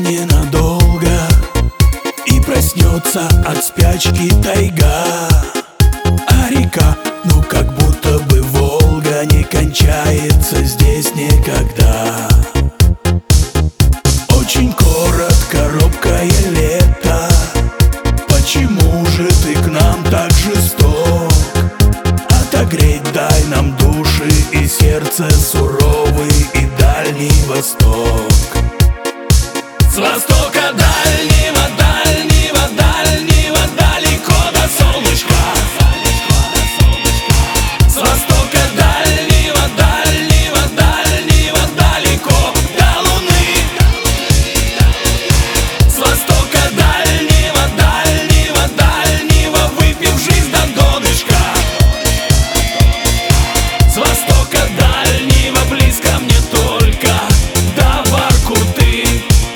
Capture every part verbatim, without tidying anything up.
ненадолго, и проснется от спячки тайга. А река, ну как будто бы Волга, не кончается здесь никогда. Очень коротко, робкое лето, почему же ты к нам так жесток? Отогреть дай нам души и сердце, суровый и Дальний Восток. С востока дальнего, дальнего, дальнего, далеко до солнышка. С востока дальнего, дальнего, дальнего, далеко до луны. С востока дальнего, дальнего, дальнего, выпив жизнь до донышка. С востока дальнего, близко мне только до Воркуты.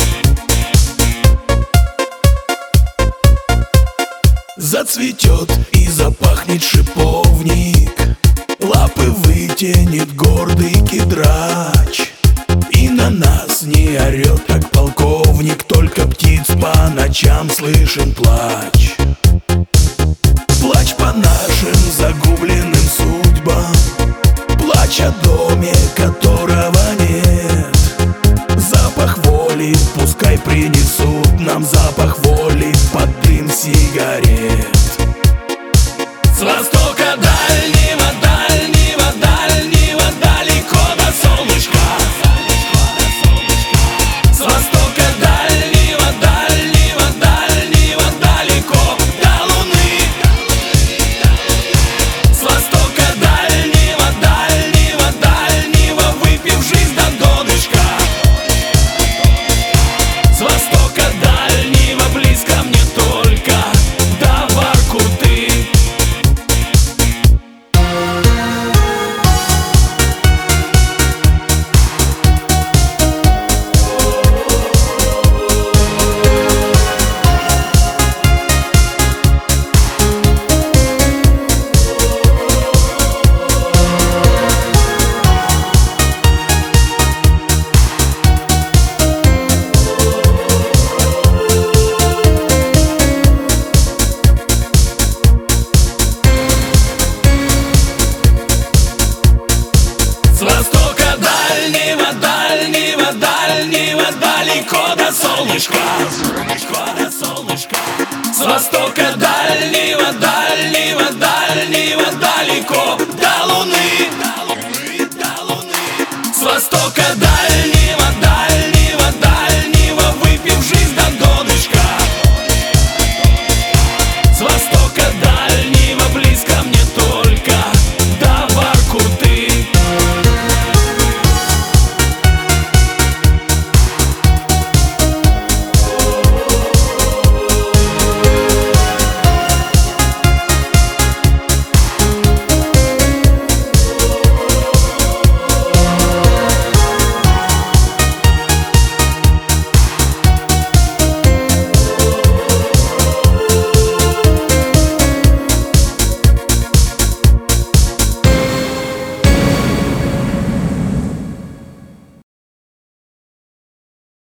Зацветет и запахнет шиповник, лапы вытянет гордый кедрач, и на нас не орет, как полковник, только птиц по ночам слышен плач. Плач по нашим загубленным судьбам, плач о доме, которого нет. Запах воли пускай принесут нам, запах воли под дым сигарет. С востока дальнего, дальнего, дальнего, далеко до солнышка. С востока дальнего, дальнего, дальнего, далеко до луны. С востока дальнего, дальнего, дальнего, выпив жизнь до донышка. С востока дальнего, близко мне только до Воркуты. С востока дальнего, дальнего, дальнего, далеко до солнышка. До солнышка. С востока дальнего, дальнего, дальнего, далеко